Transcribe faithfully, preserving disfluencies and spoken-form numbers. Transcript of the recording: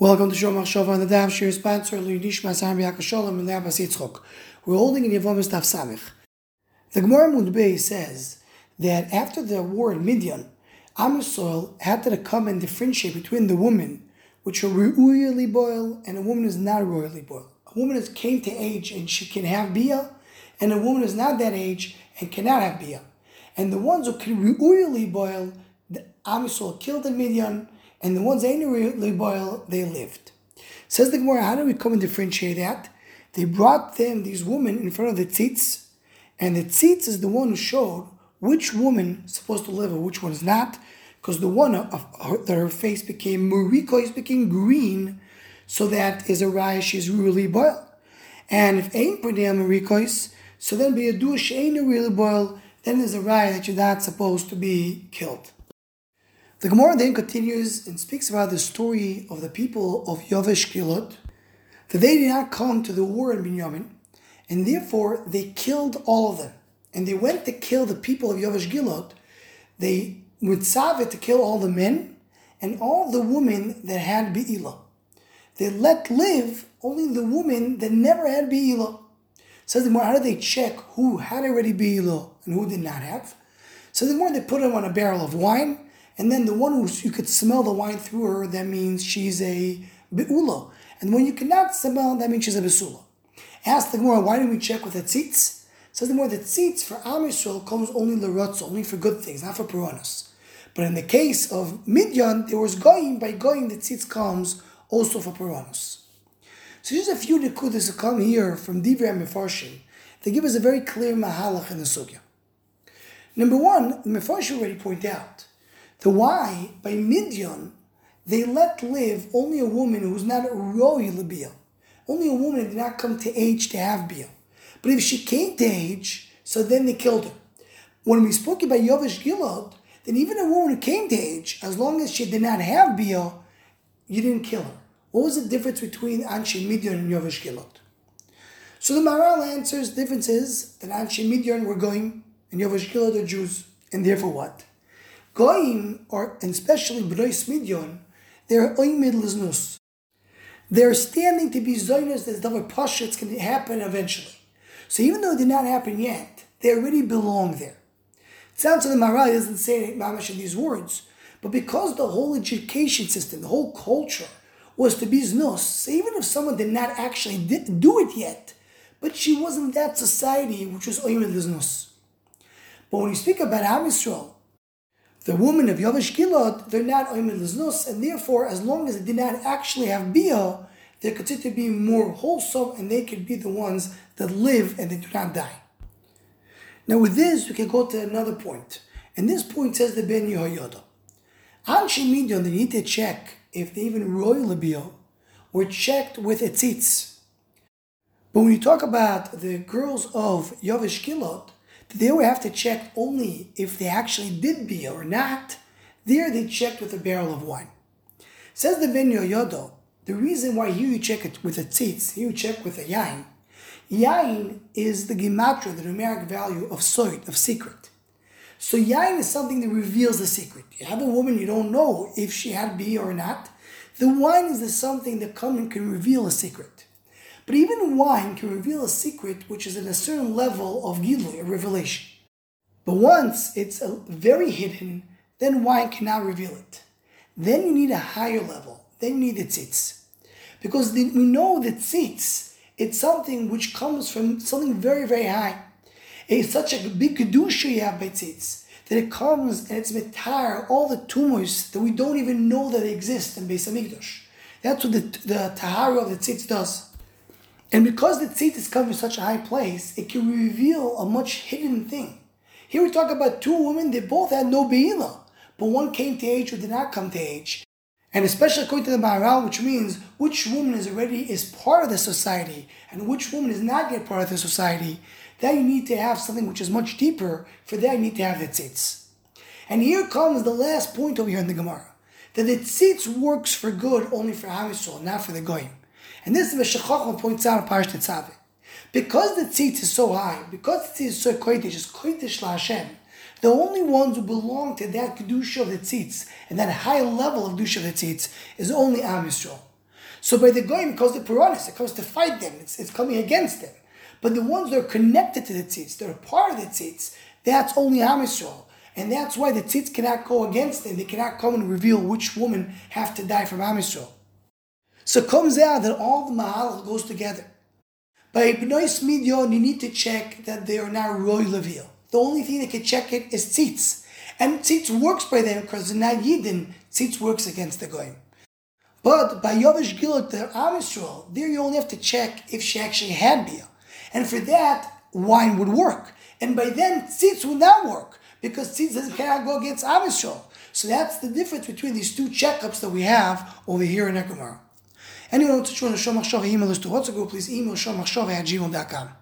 Welcome to Shom Machshava on the Daf Shir sponsor Luyidishma Sam Yakasholim and Abbas Yitzchok. We're holding in Yevomis Daf Samich. The Gemara Mudbei says that after the war in Midian, Am Yisrael had to come and differentiate between the women which are royally boiled and a woman is not royally boiled. A woman has came to age and she can have bia, and a woman is not that age and cannot have bia. And the ones who can royally boil, the Am Yisrael killed in Midian, and the ones that ain't really boil, they lived. Says the Gemara, how do we come and differentiate that? They brought them, these women, in front of the tzitz, and the tzitz is the one who showed which woman is supposed to live or which one is not, because the one of her, that her face became murikois, became green, so that is a raya she's really boiled. And if ain't pernei murikois, so then be a dush ain't really boiled, then there's a raya that you're not supposed to be killed. The Gemara then continues and speaks about the story of the people of Yavesh Gilad, that they did not come to the war in Binyamin, and therefore they killed all of them. And they went to kill the people of Yavesh Gilad. They would tzaveh to kill all the men and all the women that had Be'ilah. They let live only the women that never had Be'ilah. Says the Gemara, how did they check who had already Be'ilah and who did not have? So the Gemara, they put them on a barrel of wine, and then the one who you could smell the wine through her, that means she's a be'ula. And when you cannot smell, that means she's a besula. Ask the Gemara, why didn't we check with the tzitz? Says the Gemara, the tzitz for Am Yisrael comes only l'rotzo, only for good things, not for piranhas. But in the case of Midian, there was goyim. By goyim, the tzitz comes also for piranhas. So just a few nekudas that come here from Divrei Mefarshim. They give us a very clear mahalach in the sugya. Number one, the Mefarshim already point out the why, by Midian, they let live only a woman who's not royal bia. Only a woman that did not come to age to have bia. But if she came to age, so then they killed her. When we spoke about Yavesh Gilad, then even a woman who came to age, as long as she did not have bia, you didn't kill her. What was the difference between Anshe Midian and Yavesh Gilad? So the Maharal answers, the difference is that Anshe Midian were going and Yavesh Gilad are Jews. And therefore what? Goyim, or especially B'nai Midian, they're oimid liznus. They're standing to be zoynas that davar pashutz can happen eventually. So even though it did not happen yet, they already belong there. It sounds like the Maharal doesn't say mamash in these words, but because the whole education system, the whole culture was to be znus, so even if someone did not actually did do it yet, but she wasn't that society which was oimid liznus. But when you speak about Am Yisrael, the women of Yavesh Gilad, they're not oimid liznus, and therefore, as long as they did not actually have bia, they're considered to be more wholesome, and they could be the ones that live and they do not die. Now, with this, we can go to another point, and this point says the Ben Yehoyada. Anshe Midian, they need to check if they even royal bia were checked with a tzitz. But when you talk about the girls of Yavesh Gilad, they would have to check only if they actually did bia or not. There they checked with a barrel of wine. Says the Ben Yehoyada, the reason why here you check it with a tzitz, here you check with a yain. Yain is the gematria, the numeric value of soit, of secret. So yain is something that reveals the secret. You have a woman, you don't know if she had bia or not. The wine is the something that comes and can reveal a secret. But even wine can reveal a secret which is at a certain level of gilui, a revelation. But once it's a very hidden, then wine cannot reveal it. Then you need a higher level. Then you need the tzitz. Because the, we know that tzitz, it's something which comes from something very, very high. It's such a big kedusha you have by tzitz, that it comes and it's metar, all the tumors that we don't even know that they exist in Beis Hamikdash. That's what the, the tahara of the tzitz does. And because the tzitz is coming from such a high place, it can reveal a much hidden thing. Here we talk about two women, they both had no be'ilah, but one came to age or did not come to age. And especially according to the Maharal, which means which woman is already is part of the society and which woman is not yet part of the society, that you need to have something which is much deeper. For that you need to have the tzitz. And here comes the last point over here in the Gemara, that the tzitz works for good only for Am Yisrael, not for the goyim. And this is what Shechachma points out in Parashat Tetzaveh. Because the tzitz is so high, because the tzitz is so kodesh, is kodesh la Hashem, the only ones who belong to that kedusha of the tzitz and that high level of kedusha of the tzitz is only Am Yisrael. So by the goyim, it comes to Puranis, it comes to fight them, it's, it's coming against them. But the ones that are connected to the tzitz, they're a part of the tzitz, that's only Am Yisrael. And that's why the tzitz cannot go against them. They cannot come and reveal which women have to die from Am Yisrael. So it comes out that all the Mahalach goes together. By B'nois Midyon, you need to check that they are not Roy Levil. The only thing that can check it is tzitz. And tzitz works by them because they're not Yidden. Tzitz works against the goyim. But by Yovish Gilot, the Am Yisrael, there you only have to check if she actually had Bia. And for that, wine would work. And by then, tzitz would not work, because tzitz cannot go against Am Yisrael. So that's the difference between these two checkups that we have over here in Ekamar. Anyone who wants to join the Shomach Shova email list to WhatsApp group, please email shomachshova at gmail dot com.